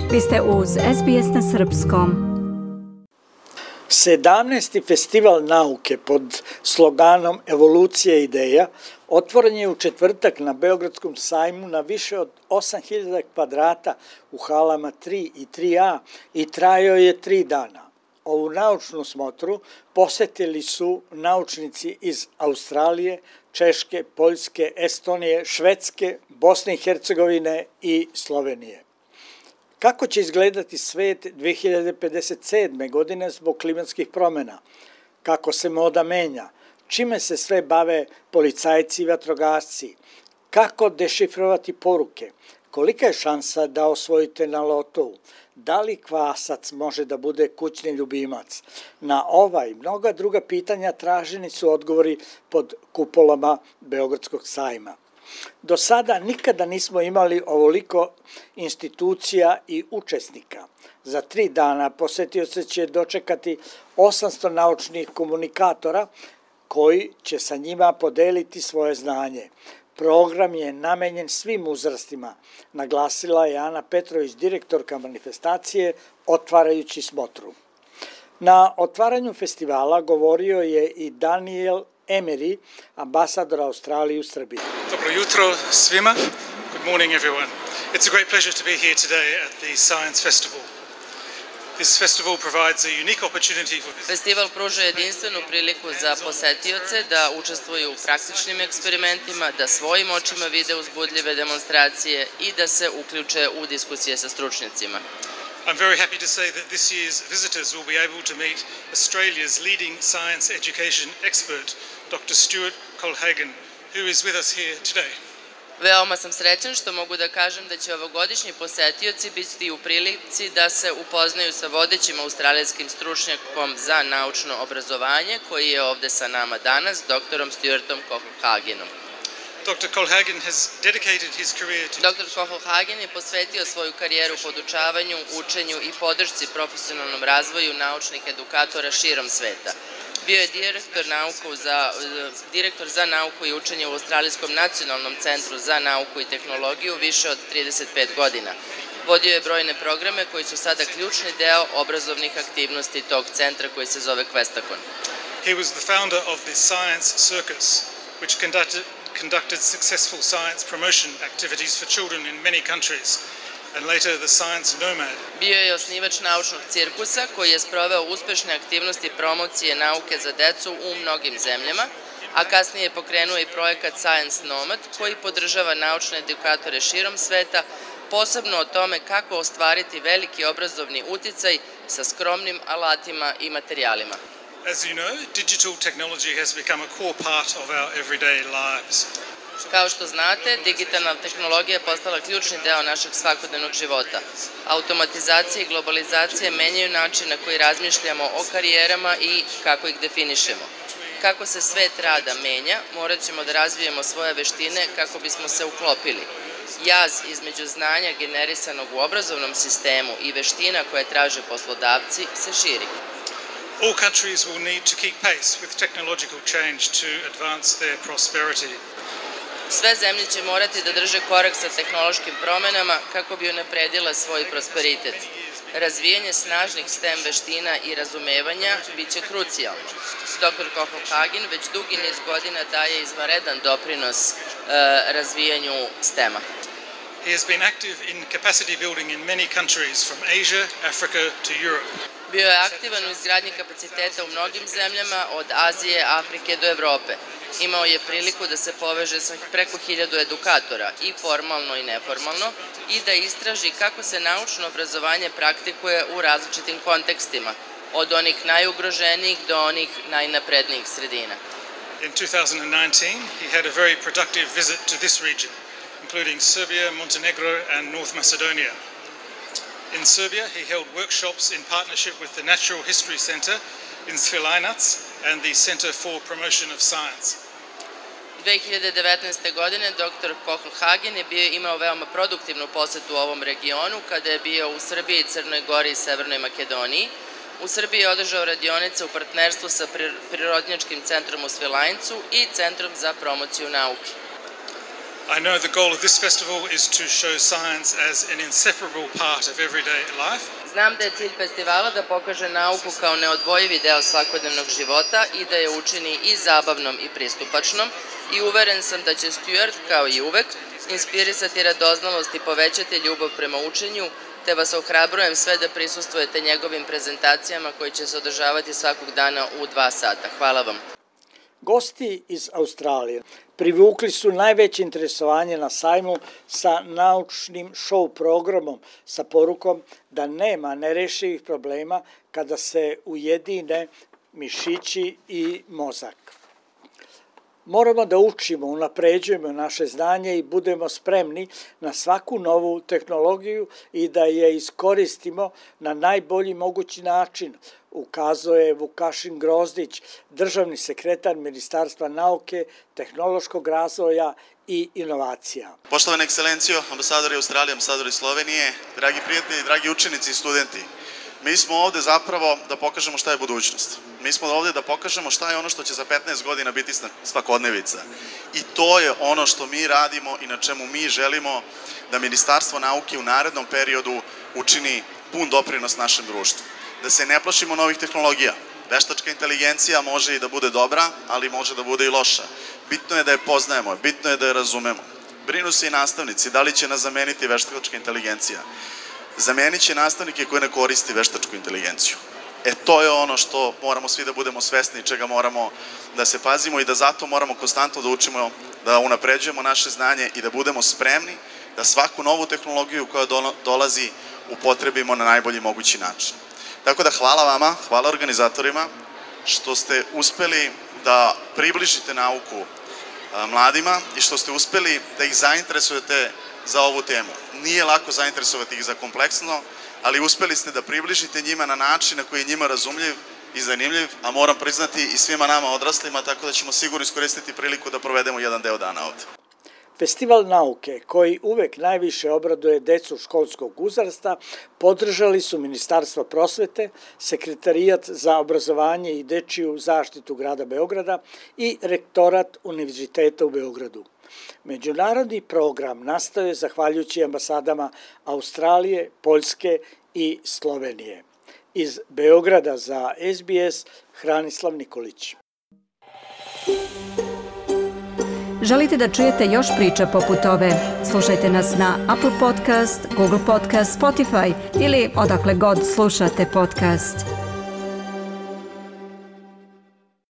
Vi ste uz SBS na srpskom. 17. festival nauke pod sloganom Evolucija ideja otvoren je u četvrtak na Beogradskom sajmu na više od 8000 kvadrata u halama 3 i 3A i trajao je 3 dana. Ovu naučnu smotru posetili su naučnici iz Australije, Češke, Poljske, Estonije, Švedske, Bosne i Hercegovine i Slovenije. Kako će izgledati svet 2057. godine zbog klimatskih promjena? Kako se moda menja? Čime se sve bave policajci i vatrogasci? Kako dešifrovati poruke? Kolika je šansa da osvojite na lotovu? Da li kvasac može da bude kućni ljubimac? Na ova i mnoga druga pitanja traženi su odgovori pod kupolama Beogradskog sajma. Do sada nikada nismo imali ovoliko institucija i učesnika. Za 3 dana posetioce će dočekati 800 naučnih komunikatora koji će sa njima podeliti svoje znanje. Program je namenjen svim uzrastima, naglasila je Ana Petrović, direktorka manifestacije, otvarajući smotru. Na otvaranju festivala govorio je i Daniel Emery, ambasador Australije u Srbiji. Dobro jutro svima. Good morning everyone. It's a great pleasure to be here today at the Science Festival. This festival provides a unique opportunity for Festival pruža jedinstvenu priliku za posetioce da učestvuju u praktičnim eksperimentima, da svojim očima vide uzbudljive demonstracije i da se uključe u diskusije sa stručnjacima. I'm very happy to say that this year's visitors will be able to meet Australia's leading science education expert, Dr. Stuart Colhagen, who is with us here today. Veoma sam srećan što mogu da kažem da će ovogodišnji posetioci biti u prilici da se upoznaju sa vodećim australijskim stručnjakom za naučno obrazovanje, koji je ovde sa nama danas, doktorom Stuartom Colhagenom. Dr. Colhagen has dedicated his career to Dr. Colhagen je posvetio svoju karijeru podučavanju, učenju i podršci profesionalnom razvoju naučnih edukatora širom sveta. Bio je direktor za nauku i učenje u Australijskom nacionalnom centru za nauku i tehnologiju više od 35 godina. Vodio je brojne programe koji su sada ključni deo obrazovnih aktivnosti tog centra koji se zove Questacon. He was the founder of the Science Circus, which conducted successful science promotion activities for children in many countries, and later the Science Nomad. Bio je osnivač naučnog cirkusa koji je sproveo uspešne aktivnosti promocije nauke za decu u mnogim zemljama, a kasnije je pokrenuo i projekat Science Nomad koji podržava naučne edukatore širom sveta, posebno o tome kako ostvariti veliki obrazovni uticaj sa skromnim alatima i materijalima. As you know, digital technology has become a core part of our everyday lives. Kao što znate, digitalna tehnologija je postala ključni deo našeg svakodnevnog života. Automatizacija i globalizacija menjaju način na koji razmišljamo o karijerama i kako ih definišemo. Kako se svet rada menja, morat ćemo da razvijemo svoje veštine kako bismo se uklopili. Jaz između znanja generisanog u obrazovnom sistemu i veština koje traže poslodavci se širi. All countries will need to keep pace with technological change to advance their prosperity. Sve zemlje će morati da drže korak sa tehnološkim promenama kako bi unapredile svoj prosperitet. Razvijanje snažnih STEM veština i razumevanja biće krucijalno. Dr. Colhagen već dugi niz godina daje izvanredan doprinos razvijanju STEM-a. He has been active in capacity building in many countries from Asia, Africa to Europe. Bio je aktivan u izgradnji kapaciteta u mnogim zemljama, od Azije, Afrike do Evrope. Imao je priliku da se poveže sa preko 1000 edukatora, i formalno i neformalno, i da istraži kako se naučno obrazovanje praktikuje u različitim kontekstima, od onih najugroženijih do onih najnaprednijih sredina. In 2019, he had a very productive visit to this region, including Serbia, Montenegro and North Macedonia. In Serbia, he held workshops in partnership with the Natural History Center in Svilajnac and the Center for Promotion of Science. 2019. godine dr. Colhagen je imao veoma produktivnu posetu u ovom regionu kada je bio u Srbiji, Crnoj Gori i Severnoj Makedoniji. U Srbiji je održao radionice u partnerstvu sa Prirodnjačkim centrom u Svilajncu i Centrom za promociju nauke. I know the goal of this festival is to show science as an inseparable part of everyday life. Znam da je cilj festivala da pokaže nauku kao neodvojivi deo svakodnevnog života i da je učini i zabavnom i pristupačnom i uveren sam da će Stuart, kao i uvek, inspirisati radoznalost i povećati ljubav prema učenju, te vas ohrabrujem sve da prisustvujete njegovim prezentacijama koji će se održavati svakog dana u 2 sata. Hvala vam. Gosti iz Australije privukli su najveće interesovanje na sajmu sa naučnim show programom sa porukom da nema nerešivih problema kada se ujedine mišići i mozak. Moramo da učimo, unapređujemo naše znanje i budemo spremni na svaku novu tehnologiju i da je iskoristimo na najbolji mogući način, ukazuje Vukašin Grozdić, državni sekretar Ministarstva nauke, tehnološkog razvoja i inovacija. Poštovana ekscelencijo, ambasadori Australije, ambasadori Slovenije, dragi prijatelji, dragi učenici i studenti, mi smo ovde zapravo da pokažemo šta je budućnost. Mi smo ovde da pokažemo šta je ono što će za 15 godina biti svakodnevica. I to je ono što mi radimo i na čemu mi želimo da Ministarstvo nauke u narednom periodu učini pun doprinos našem društvu. Da se ne plašimo novih tehnologija. Veštačka inteligencija može i da bude dobra, ali može da bude i loša. Bitno je da je poznajemo, bitno je da je razumemo. Brinu se i nastavnici, da li će nas zameniti veštačka inteligencija. Zamenit će nastavnike koji ne koristi veštačku inteligenciju. To je ono što moramo svi da budemo svesni, čega moramo da se pazimo i da zato moramo konstantno da učimo, da unapređujemo naše znanje i da budemo spremni da svaku novu tehnologiju koja dolazi upotrebimo na najbolji mogući način. Tako da hvala vama, hvala organizatorima što ste uspeli da približite nauku mladima i što ste uspeli da ih zainteresujete za ovu temu. Nije lako zainteresovati ih za kompleksno, ali uspeli ste da približite njima na način na koji je njima razumljiv i zanimljiv, a moram priznati i svima nama odraslima, tako da ćemo sigurno iskoristiti priliku da provedemo jedan deo dana ovde. Festival nauke, koji uvek najviše obraduje decu školskog uzrasta, podržali su Ministarstvo prosvete, Sekretarijat za obrazovanje i dečiju zaštitu grada Beograda i Rektorat Univerziteta u Beogradu. Međunarodni program nastao je zahvaljujući ambasadama Australije, Poljske i Slovenije. Iz Beograda za SBS, Hranislav Nikolić. Želite da čujete još priča poput ove? Slušajte nas na Apple Podcast, Google Podcast, Spotify ili odakle god slušate podcast.